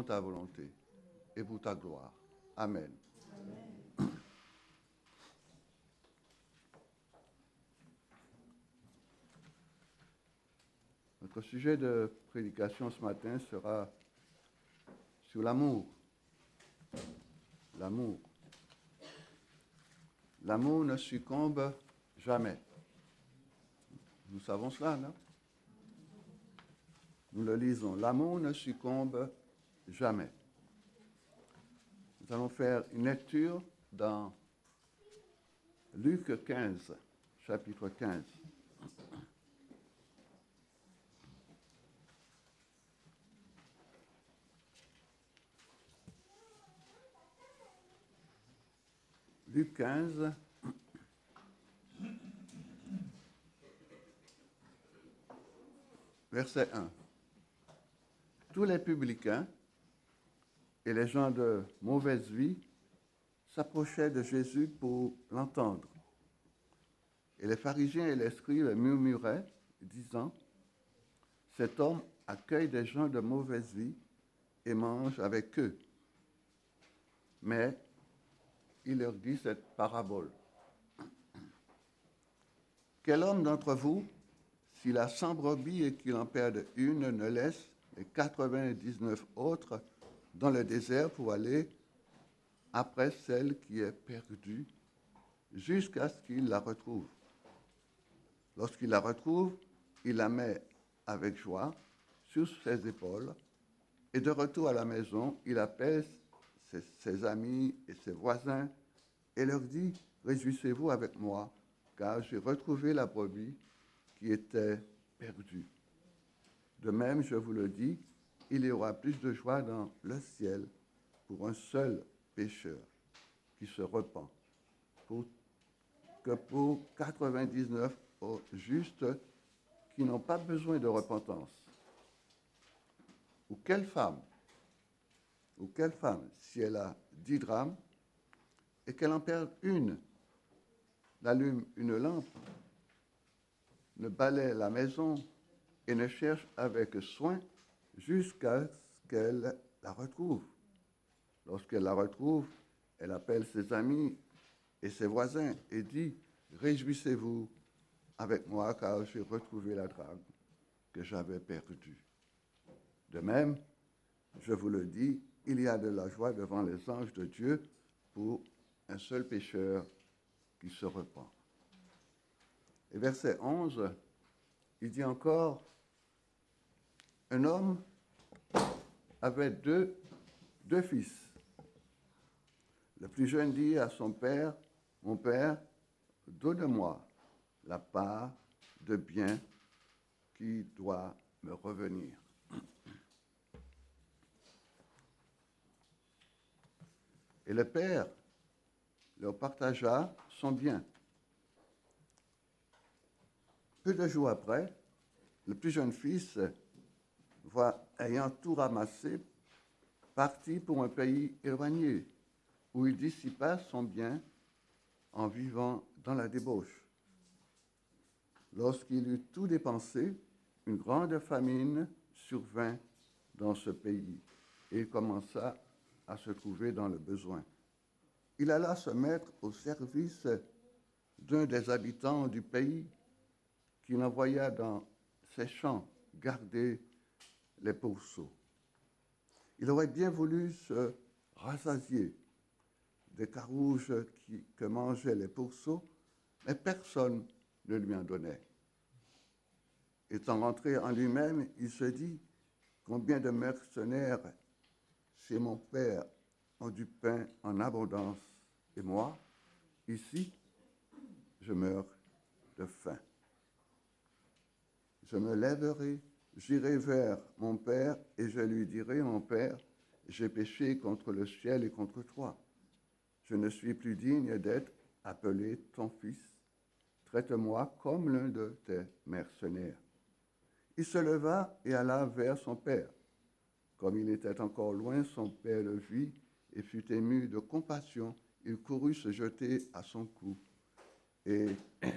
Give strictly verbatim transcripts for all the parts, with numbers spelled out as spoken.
ta volonté et pour ta gloire. Amen. Amen. Notre sujet de prédication ce matin sera sur l'amour. L'amour. L'amour ne succombe jamais. Nous savons cela, non? Nous le lisons. L'amour ne succombe jamais. Nous allons faire une lecture dans Luc quinze, chapitre quinze. Luc quinze, verset un. Tous les publicains et les gens de mauvaise vie s'approchaient de Jésus pour l'entendre. Et les pharisiens et les scribes murmuraient, disant, « Cet homme accueille des gens de mauvaise vie et mange avec eux. » Mais il leur dit cette parabole. « Quel homme d'entre vous, s'il a cent brebis et qu'il en perde une, ne laisse les quatre-vingt-dix-neuf autres dans le désert pour aller après celle qui est perdue, jusqu'à ce qu'il la retrouve. Lorsqu'il la retrouve, il la met avec joie sur ses épaules, et de retour à la maison, il appelle ses, ses amis et ses voisins et leur dit, « Réjouissez-vous avec moi, car j'ai retrouvé la brebis qui était perdue. » De même, je vous le dis, il y aura plus de joie dans le ciel pour un seul pécheur qui se repent, pour, que pour quatre-vingt-dix-neuf justes qui n'ont pas besoin de repentance. Ou quelle femme, ou quelle femme, si elle a dix drames et qu'elle en perd une, n'allume une lampe, ne balaie la maison et ne cherche avec soin jusqu'à ce qu'elle la retrouve. Lorsqu'elle la retrouve, elle appelle ses amis et ses voisins et dit, « Réjouissez-vous avec moi, car j'ai retrouvé la drame que j'avais perdue. » De même, je vous le dis, il y a de la joie devant les anges de Dieu pour un seul pécheur qui se repent. Et verset onze, il dit encore, « Un homme avait deux, deux fils. Le plus jeune dit à son père, « Mon père, donne-moi la part de bien qui doit me revenir. » Et le père leur partagea son bien. Peu de jours après, le plus jeune fils, voit, ayant tout ramassé, partit pour un pays éloigné, où il dissipa son bien en vivant dans la débauche. Lorsqu'il eut tout dépensé, une grande famine survint dans ce pays, et il commença à se trouver dans le besoin. Il alla se mettre au service d'un des habitants du pays, qui l'envoya dans ses champs garder les pourceaux. Il aurait bien voulu se rassasier des carouges qui, que mangeaient les pourceaux, mais personne ne lui en donnait. Étant rentré en lui-même, il se dit, « Combien de mercenaires chez mon père ont du pain en abondance, et moi, ici, je meurs de faim. Je me lèverai, j'irai vers mon père, et je lui dirai, mon père, j'ai péché contre le ciel et contre toi. Je ne suis plus digne d'être appelé ton fils. Traite-moi comme l'un de tes mercenaires. » Il se leva et alla vers son père. Comme il était encore loin, son père le vit et fut ému de compassion. Il courut se jeter à son cou et,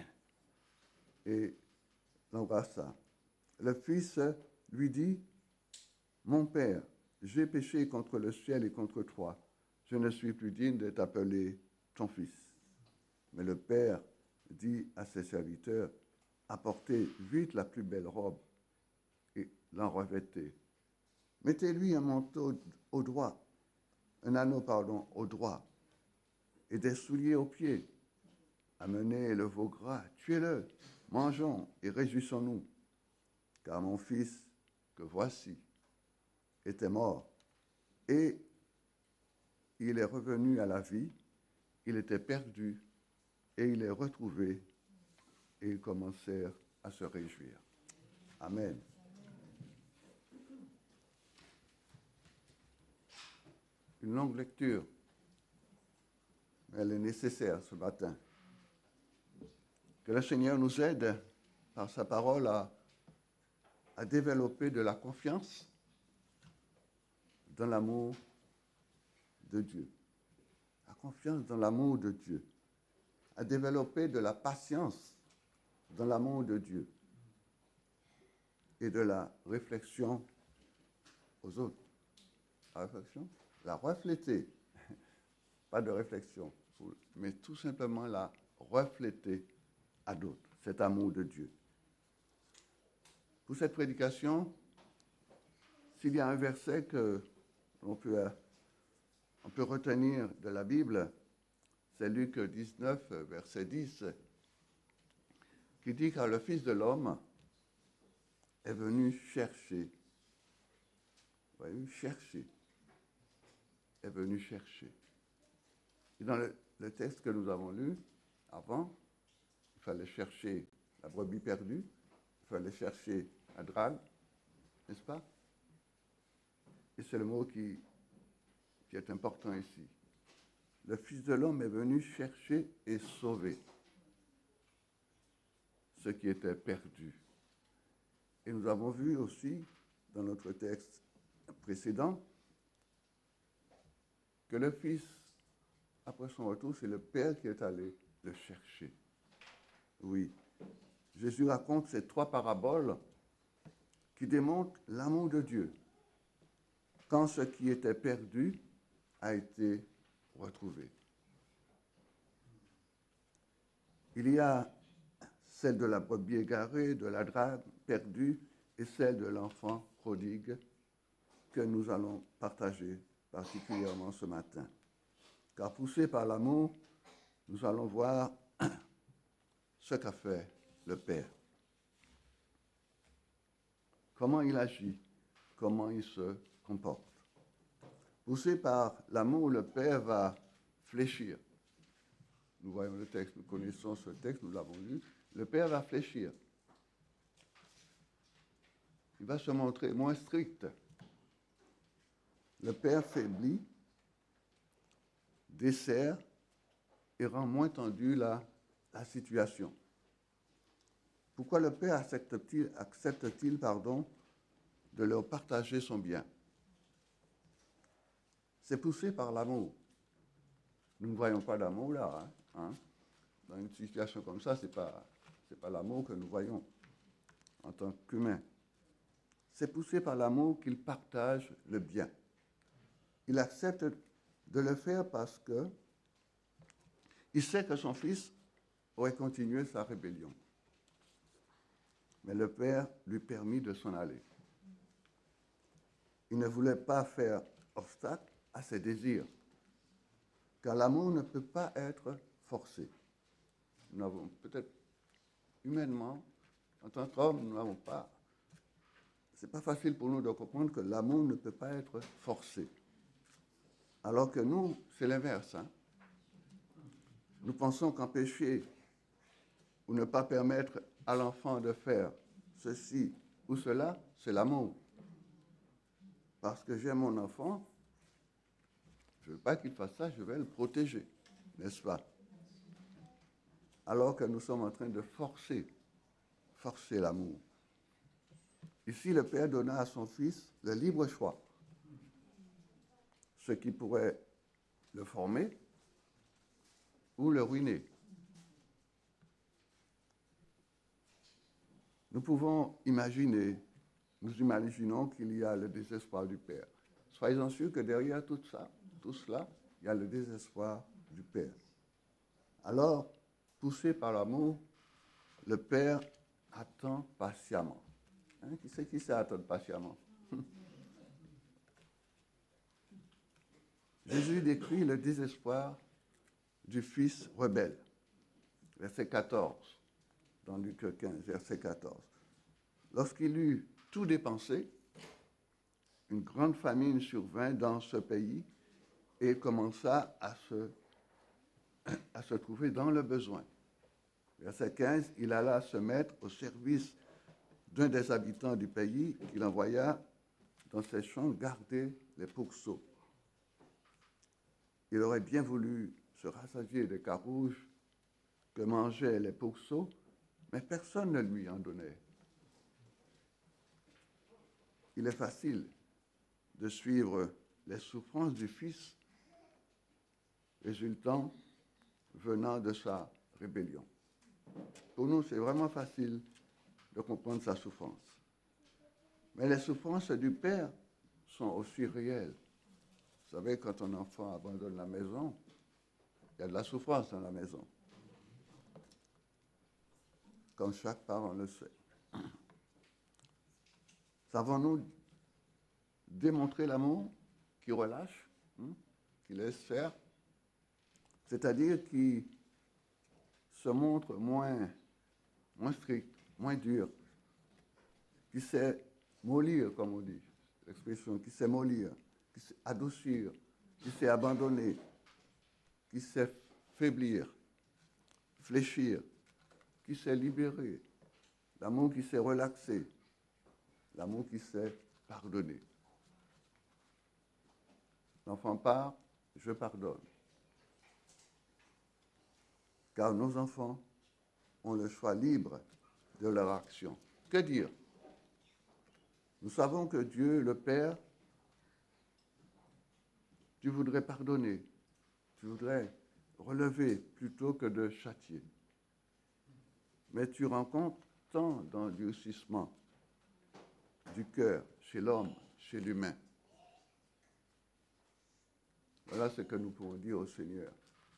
et l'embrassa. Le fils lui dit, « Mon père, j'ai péché contre le ciel et contre toi. Je ne suis plus digne d'être appelé ton fils. Mais le père dit à ses serviteurs, apportez vite la plus belle robe et l'en revêtez. Mettez-lui un manteau au doigt, un anneau, pardon, au doigt, et des souliers aux pieds. Amenez le veau gras, tuez-le, mangeons et réjouissons-nous. Car mon fils, que voici, était mort, et il est revenu à la vie, il était perdu, et il est retrouvé, et ils commencèrent à se réjouir. Amen. Une longue lecture, mais elle est nécessaire ce matin. Que le Seigneur nous aide par sa parole à, à développer de la confiance dans l'amour de Dieu. La confiance dans l'amour de Dieu. À développer de la patience dans l'amour de Dieu. Et de la réflexion aux autres. La réflexion, la refléter. Pas de réflexion, mais tout simplement la refléter à d'autres, cet amour de Dieu. Pour cette prédication, s'il y a un verset que l'on peut, on peut retenir de la Bible, c'est Luc dix-neuf, verset dix, qui dit « Car le Fils de l'homme est venu chercher. » Vous voyez, chercher. Est venu chercher. Et dans le, le texte que nous avons lu avant, il fallait chercher la brebis perdue, il fallait chercher la drague, n'est-ce pas? Et c'est le mot qui, qui est important ici. Le Fils de l'homme est venu chercher et sauver ce qui était perdu. Et nous avons vu aussi, dans notre texte précédent, que le Fils, après son retour, c'est le Père qui est allé le chercher. Oui. Jésus raconte ces trois paraboles qui démontrent l'amour de Dieu. Quand ce qui était perdu a été retrouvé. Il y a celle de la brebis égarée, de la drague perdue et celle de l'enfant prodigue que nous allons partager particulièrement ce matin. Car poussés par l'amour, nous allons voir ce qu'a fait le Père. Comment il agit, comment il se comporte. Poussé par l'amour, le Père va fléchir. Nous voyons le texte, nous connaissons ce texte, nous l'avons lu. Le Père va fléchir. Il va se montrer moins strict. Le Père faiblit, desserre et rend moins tendue la, la situation. Pourquoi le Père accepte-t-il, accepte-t-il pardon, de leur partager son bien? C'est poussé par l'amour. Nous ne voyons pas d'amour là. Hein, hein. Dans une situation comme ça, ce n'est pas, c'est pas l'amour que nous voyons en tant qu'humains. C'est poussé par l'amour qu'il partage le bien. Il accepte de le faire parce que il sait que son fils aurait continué sa rébellion. Mais le Père lui permit de s'en aller. Il ne voulait pas faire obstacle à ses désirs, car l'amour ne peut pas être forcé. Nous n'avons peut-être humainement, en tant qu'homme, nous n'avons pas. C'est pas facile pour nous de comprendre que l'amour ne peut pas être forcé. Alors que nous, c'est l'inverse. Hein? Nous pensons qu'empêcher ou ne pas permettre à l'enfant de faire ceci ou cela, c'est l'amour. Parce que j'aime mon enfant, je ne veux pas qu'il fasse ça, je vais le protéger, n'est-ce pas? Alors que nous sommes en train de forcer, forcer l'amour. Ici, le Père donna à son Fils le libre choix, ce qui pourrait le former ou le ruiner. Nous pouvons imaginer, nous imaginons qu'il y a le désespoir du Père. soyez-en sûrs que derrière tout ça, tout cela, il y a le désespoir du Père. Alors, poussé par l'amour, le Père attend patiemment. Hein, qui c'est qui sait attendre patiemment? Jésus décrit le désespoir du fils rebelle. Verset quatorze, dans Luc quinze, verset quatorze. Lorsqu'il eut tout dépensé, une grande famine survint dans ce pays et il commença à se, à se trouver dans le besoin. Verset quinze, il alla se mettre au service d'un des habitants du pays qu'il envoya dans ses champs garder les pourceaux. Il aurait bien voulu se rassasier des carouges que mangeaient les pourceaux, mais personne ne lui en donnait. Il est facile de suivre les souffrances du Fils résultant venant de sa rébellion. Pour nous, c'est vraiment facile de comprendre sa souffrance. Mais les souffrances du Père sont aussi réelles. Vous savez, quand un enfant abandonne la maison, il y a de la souffrance dans la maison. Comme chaque parent le sait. Savons-nous démontrer l'amour qui relâche, hein, qui laisse faire, c'est-à-dire qui se montre moins, moins strict, moins dur, qui sait mollir, comme on dit, l'expression, qui sait mollir, qui sait adoucir, qui sait abandonner, qui sait faiblir, fléchir, qui sait libérer, l'amour qui sait relaxer, l'amour qui sait pardonner. L'enfant part, je pardonne. Car nos enfants ont le choix libre de leur action. Que dire? Nous savons que Dieu, le Père, tu voudrais pardonner, tu voudrais relever plutôt que de châtier. Mais tu rencontres tant d'endurcissement du cœur chez l'homme, chez l'humain. Voilà ce que nous pouvons dire au Seigneur.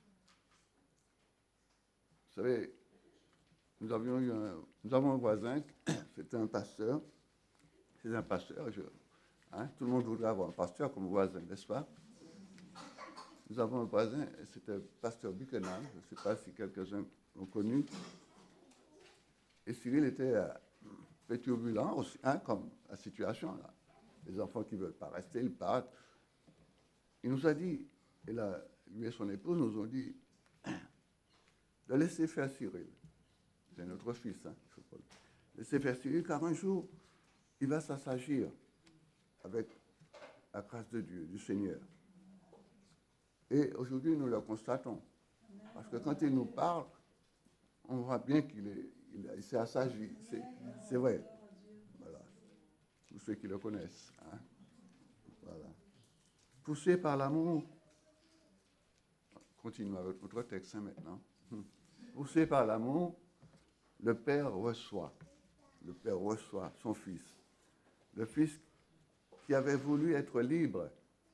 Vous savez, nous, avions eu un, nous avons un voisin, c'était un pasteur, c'est un pasteur, je, hein, tout le monde voudrait avoir un pasteur comme voisin, n'est-ce pas? Nous avons un voisin, c'était pasteur Buchanan, je ne sais pas si quelques-uns l'ont connu, et Cyril était un peu turbulent aussi, hein, comme la situation là. Les enfants qui ne veulent pas rester, ils partent. Il nous a dit, et là, lui et son épouse nous ont dit, de laisser faire Cyril. C'est notre fils, hein, je crois. Laisser faire Cyril, car un jour, il va s'assagir avec la grâce de Dieu, du Seigneur. Et aujourd'hui, nous le constatons. Parce que quand il nous parle, on voit bien qu'il est, il, il s'est assagi. C'est, c'est vrai. Voilà. Tous ceux qui le connaissent. Hein. Voilà. Poussé par l'amour, continuons avec notre texte hein, maintenant. Poussé par l'amour, le Père reçoit. Le Père reçoit son Fils. Le Fils qui avait voulu être libre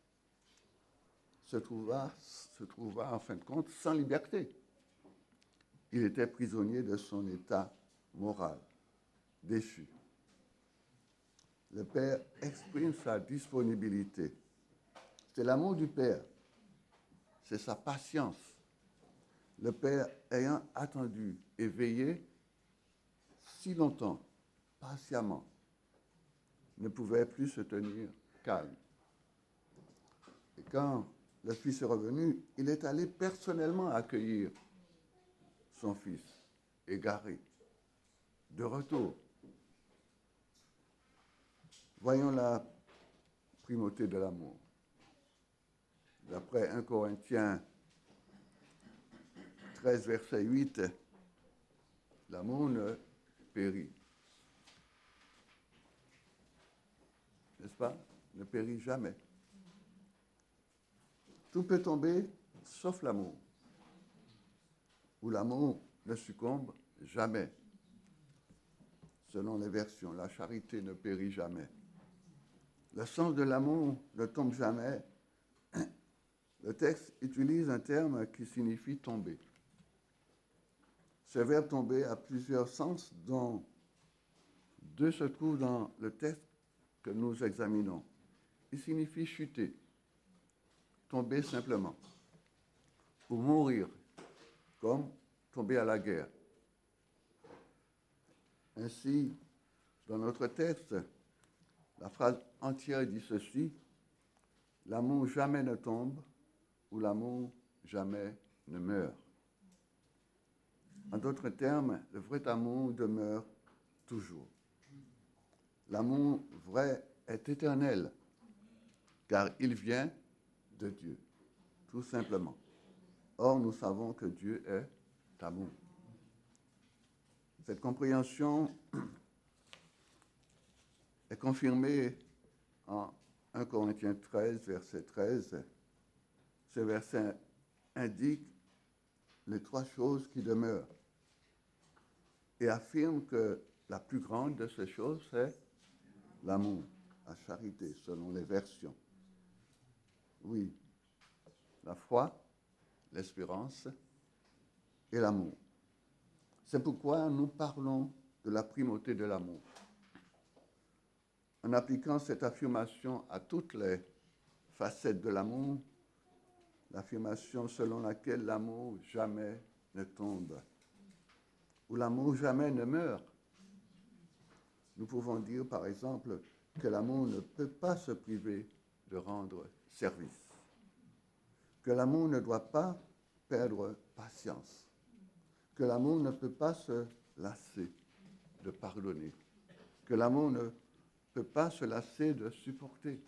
se trouva, se trouva en fin de compte sans liberté. Il était prisonnier de son état moral, déchu. Le Père exprime sa disponibilité. C'est l'amour du Père. C'est sa patience. Le Père ayant attendu et veillé si longtemps, patiemment, ne pouvait plus se tenir calme. Et quand le Fils est revenu, il est allé personnellement accueillir son Fils, égaré, de retour. Voyons la primauté de l'amour. D'après un Corinthiens treize, verset huit, l'amour ne périt. N'est-ce pas? Ne périt jamais. Tout peut tomber sauf l'amour. Où l'amour ne succombe jamais. Selon les versions, la charité ne périt jamais. Le sens de l'amour ne tombe jamais. Le texte utilise un terme qui signifie tomber. Ce verbe tomber a plusieurs sens, dont deux se trouvent dans le texte que nous examinons. Il signifie chuter, tomber simplement, ou mourir, comme tomber à la guerre. Ainsi, dans notre texte, la phrase entière dit ceci: l'amour jamais ne tombe, ou l'amour jamais ne meurt. En d'autres termes, le vrai amour demeure toujours. L'amour vrai est éternel, car il vient de Dieu, tout simplement. Or, nous savons que Dieu est amour. Cette compréhension est confirmée en un Corinthiens treize, verset treize. Ce verset indique les trois choses qui demeurent et affirme que la plus grande de ces choses, c'est l'amour, la charité, selon les versions. Oui, la foi, l'espérance et l'amour. C'est pourquoi nous parlons de la primauté de l'amour. En appliquant cette affirmation à toutes les facettes de l'amour, l'affirmation selon laquelle l'amour jamais ne tombe, ou l'amour jamais ne meurt. Nous pouvons dire, par exemple, que l'amour ne peut pas se priver de rendre service, que l'amour ne doit pas perdre patience, que l'amour ne peut pas se lasser de pardonner, que l'amour ne peut pas se lasser de supporter.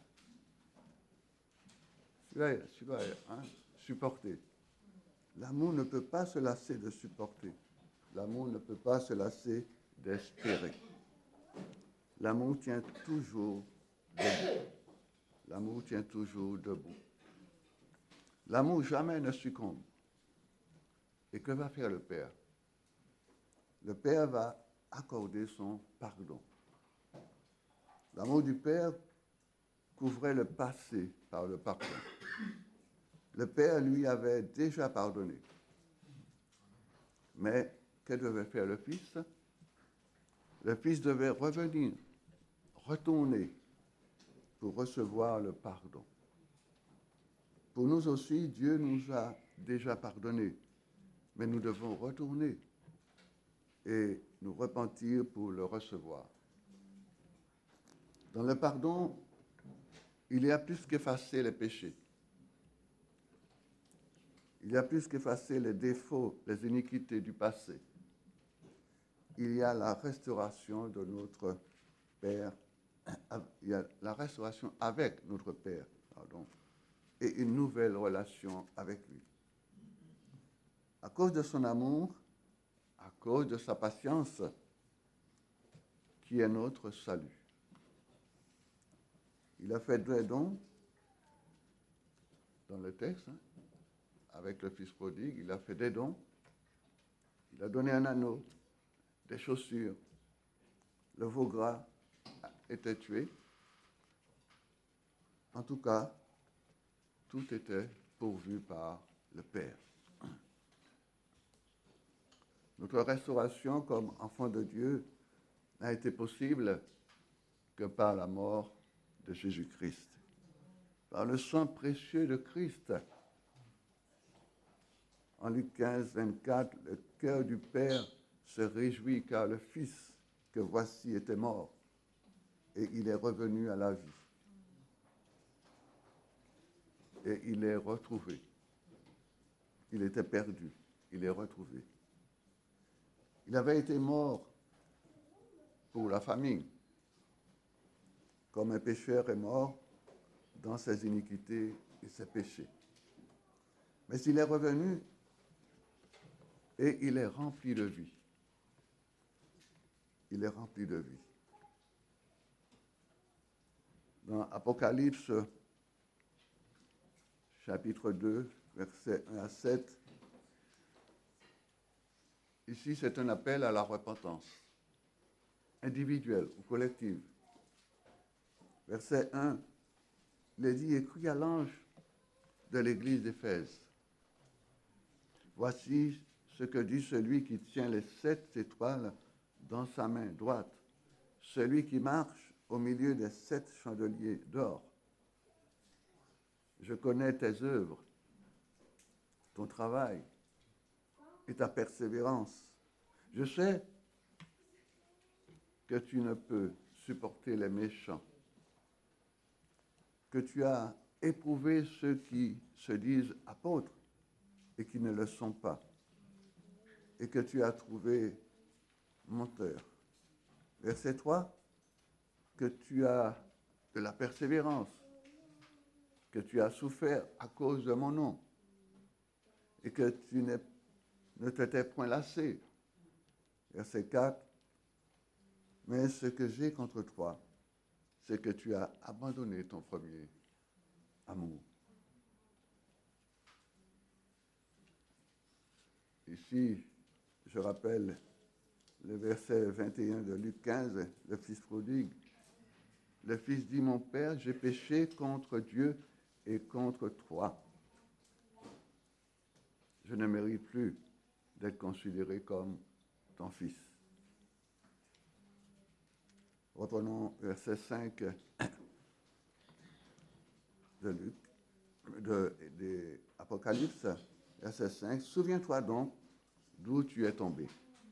Celui-là, celui-là, hein, supporter. L'amour ne peut pas se lasser de supporter. L'amour ne peut pas se lasser d'espérer. L'amour tient toujours debout. L'amour tient toujours debout. L'amour jamais ne succombe. Et que va faire le Père? Le Père va accorder son pardon. L'amour du Père couvrait le passé par le pardon. Le Père lui avait déjà pardonné. Mais que devait faire le Fils? Le Fils devait revenir, retourner pour recevoir le pardon. Pour nous aussi, Dieu nous a déjà pardonné, mais nous devons retourner et nous repentir pour le recevoir. Dans le pardon, il y a plus qu'effacer les péchés. Il y a plus qu'effacer les défauts, les iniquités du passé. Il y a la restauration de notre Père, il y a la restauration avec notre Père, pardon, et une nouvelle relation avec lui. À cause de son amour, à cause de sa patience, qui est notre salut. Il a fait des dons dans le texte, hein, avec le Fils prodigue, il a fait des dons, il a donné un anneau, des chaussures, le veau gras était tué. En tout cas, tout était pourvu par le Père. Notre restauration comme enfant de Dieu n'a été possible que par la mort de Jésus-Christ, par le sang précieux de Christ. En Luc quinze, vingt-quatre, le cœur du Père se réjouit car le Fils que voici était mort et il est revenu à la vie. Et il est retrouvé. Il était perdu, il est retrouvé. Il avait été mort pour la famille, comme un pécheur est mort dans ses iniquités et ses péchés. Mais il est revenu et il est rempli de vie. Il est rempli de vie. Dans Apocalypse, chapitre deux, versets un à sept, ici c'est un appel à la repentance, individuelle ou collective. Verset un, il est dit, écrit à l'ange de l'église d'Éphèse. Voici ce que dit celui qui tient les sept étoiles dans sa main droite, celui qui marche au milieu des sept chandeliers d'or. Je connais tes œuvres, ton travail et ta persévérance. Je sais que tu ne peux supporter les méchants, que tu as éprouvé ceux qui se disent apôtres et qui ne le sont pas, et que tu as trouvé menteur. Verset trois, que tu as de la persévérance, que tu as souffert à cause de mon nom, et que tu n'es, ne t'étais point lassé. Verset quatre, mais ce que j'ai contre toi, c'est que tu as abandonné ton premier amour. Ici, je rappelle le verset vingt et un de Luc quinze, le fils prodigue. Le fils dit, mon père, j'ai péché contre Dieu et contre toi. Je ne mérite plus d'être considéré comme ton fils. Reprenons verset cinq de Luc, de, de Apocalypse, verset cinq. Souviens-toi donc d'où tu es tombé.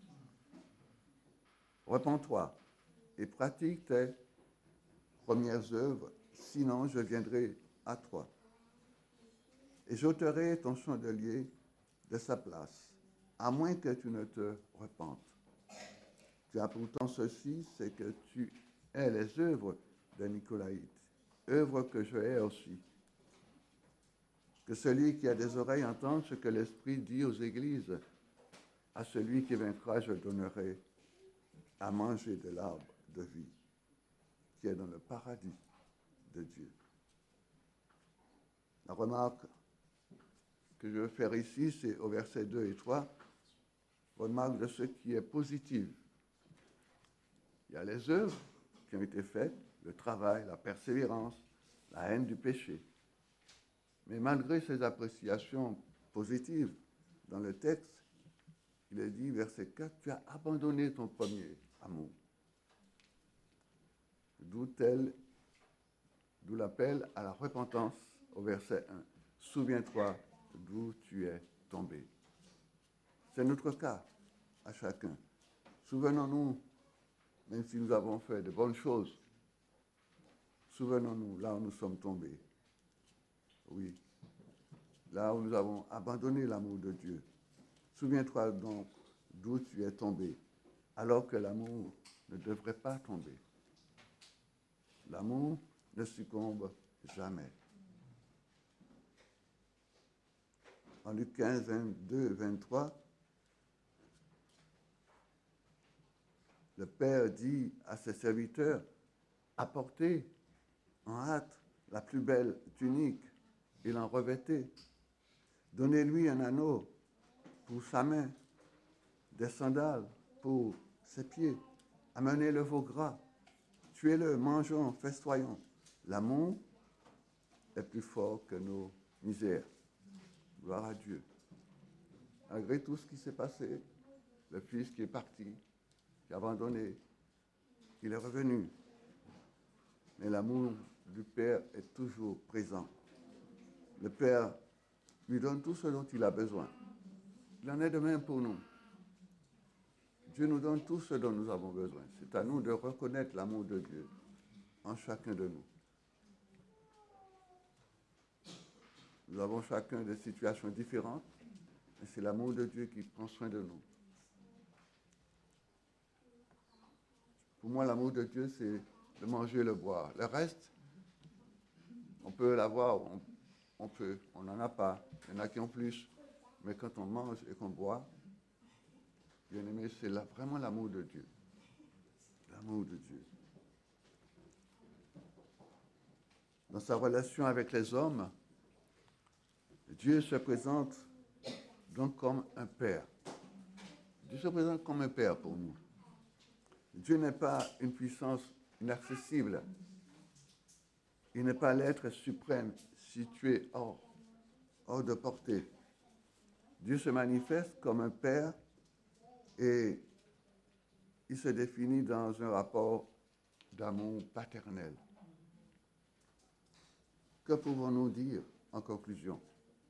Repends-toi et pratique tes premières œuvres, sinon je viendrai à toi. Et j'ôterai ton chandelier de sa place, à moins que tu ne te repentes. Tu as pourtant ceci, c'est que tu hais les œuvres de Nicolaïte, œuvres que je hais aussi. Que celui qui a des oreilles entende ce que l'Esprit dit aux églises. À celui qui vaincra, je donnerai à manger de l'arbre de vie qui est dans le paradis de Dieu. La remarque que je veux faire ici, c'est au verset deux et trois, remarque de ce qui est positif. Il y a les œuvres qui ont été faites, le travail, la persévérance, la haine du péché. Mais malgré ces appréciations positives dans le texte, il est dit, verset quatre, tu as abandonné ton premier amour. D'où tel, d'où l'appel à la repentance au verset un. Souviens-toi d'où tu es tombé. C'est notre cas à chacun. Souvenons-nous, même si nous avons fait de bonnes choses, souvenons-nous là où nous sommes tombés. Oui, là où nous avons abandonné l'amour de Dieu. Souviens-toi donc d'où tu es tombé, alors que l'amour ne devrait pas tomber. L'amour ne succombe jamais. En Luc quinze, vingt-deux, vingt-trois, le Père dit à ses serviteurs, apportez en hâte la plus belle tunique et l'en revêtez. Donnez-lui un anneau pour sa main, des sandales pour ses pieds. Amenez le veau gras. Tuez-le, mangeons, festoyons. L'amour est plus fort que nos misères. Gloire à Dieu. Malgré tout ce qui s'est passé, le fils qui est parti, qui a abandonné, il est revenu. Mais l'amour du Père est toujours présent. Le Père lui donne tout ce dont il a besoin. Il en est de même pour nous. Dieu nous donne tout ce dont nous avons besoin. C'est à nous de reconnaître l'amour de Dieu en chacun de nous. Nous avons chacun des situations différentes, mais c'est l'amour de Dieu qui prend soin de nous. Pour moi, l'amour de Dieu, c'est de manger et le boire. Le reste, on peut l'avoir, on, on peut, on n'en a pas. Il y en a qui ont plus. Mais quand on mange et qu'on boit, bien aimé, c'est là, vraiment l'amour de Dieu. L'amour de Dieu. Dans sa relation avec les hommes, Dieu se présente donc comme un père. Dieu se présente comme un père pour nous. Dieu n'est pas une puissance inaccessible. Il n'est pas l'être suprême situé hors, hors de portée. Dieu se manifeste comme un père et il se définit dans un rapport d'amour paternel. Que pouvons-nous dire en conclusion?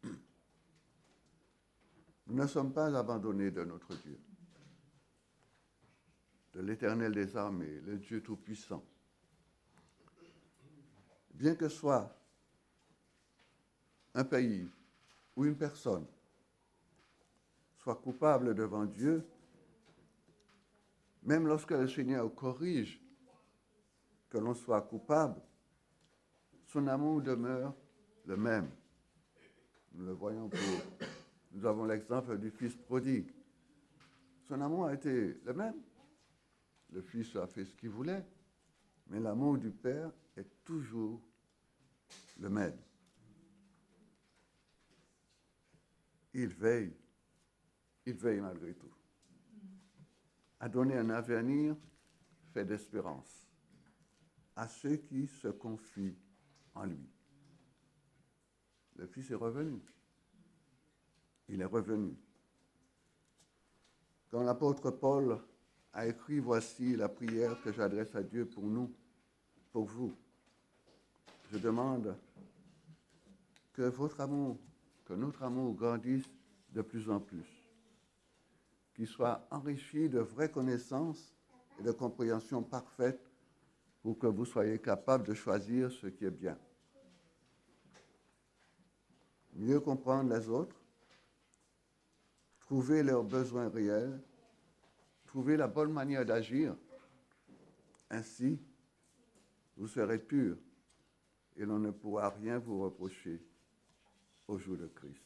Nous ne sommes pas abandonnés de notre Dieu, de l'Éternel des armées, le Dieu Tout-Puissant. Bien que soit un pays ou une personne soit coupable devant Dieu, même lorsque le Seigneur corrige que l'on soit coupable, son amour demeure le même. Nous le voyons pour... Nous avons l'exemple du fils prodigue. Son amour a été le même. Le fils a fait ce qu'il voulait, mais l'amour du Père est toujours le même. Il veille, il veille malgré tout, à donner un avenir fait d'espérance à ceux qui se confient en lui. Le Fils est revenu. Il est revenu. Quand l'apôtre Paul a écrit « Voici la prière que j'adresse à Dieu pour nous, pour vous », je demande que votre amour, que notre amour grandisse de plus en plus, qu'il soit enrichi de vraies connaissances et de compréhension parfaite pour que vous soyez capables de choisir ce qui est bien. Mieux comprendre les autres, trouver leurs besoins réels, trouver la bonne manière d'agir. Ainsi, vous serez purs et l'on ne pourra rien vous reprocher au jour de Christ.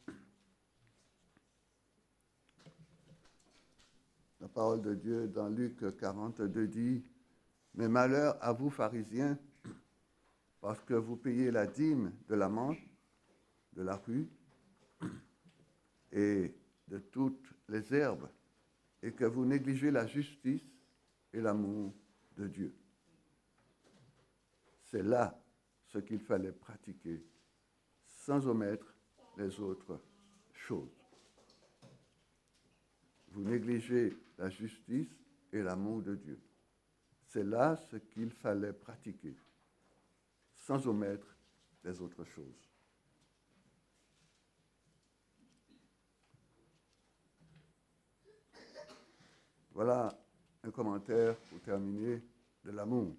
La parole de Dieu dans Luc quarante-deux dit « Mais malheur à vous, pharisiens, parce que vous payez la dîme de la menthe, de la rue et de toutes les herbes, et que vous négligez la justice et l'amour de Dieu. » C'est là ce qu'il fallait pratiquer, sans omettre les autres choses. Vous négligez la justice et l'amour de Dieu. C'est là ce qu'il fallait pratiquer, sans omettre les autres choses. Voilà un commentaire pour terminer de l'amour.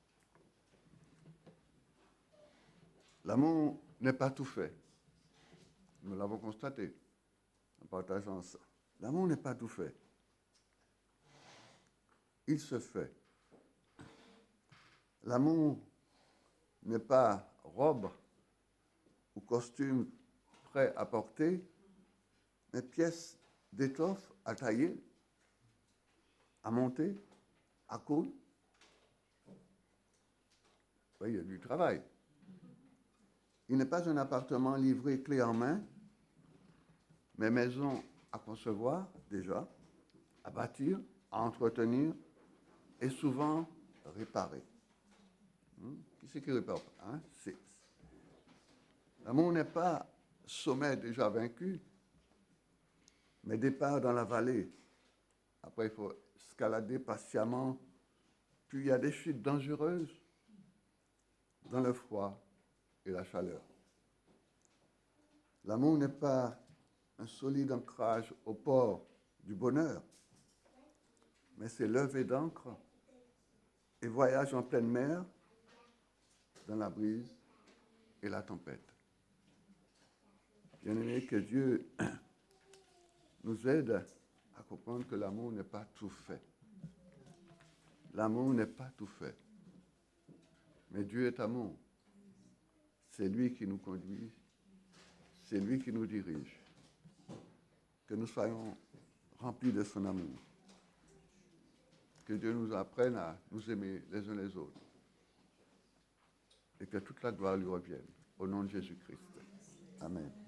L'amour n'est pas tout fait. Nous l'avons constaté en partageant ça. L'amour n'est pas tout fait. Il se fait. L'amour n'est pas robe ou costume prêt à porter, mais pièce d'étoffe à tailler, à monter, à coudre. Oui, il y a du travail. Il n'est pas un appartement livré clé en main, mais maison à concevoir déjà, à bâtir, à entretenir et souvent réparer. Hum? Qui c'est qui répare? Hein? C'est... L'amour n'est pas sommet déjà vaincu, mais départ dans la vallée. Après, il faut escalader patiemment. Puis il y a des chutes dangereuses dans le froid et la chaleur. L'amour n'est pas un solide ancrage au port du bonheur, mais c'est lever d'ancre et voyage en pleine mer dans la brise et la tempête. Bien-aimés, que Dieu nous aide à comprendre que l'amour n'est pas tout fait. L'amour n'est pas tout fait. Mais Dieu est amour. C'est lui qui nous conduit, c'est lui qui nous dirige. Que nous soyons remplis de son amour. Que Dieu nous apprenne à nous aimer les uns les autres. Et que toute la gloire lui revienne. Au nom de Jésus-Christ. Amen.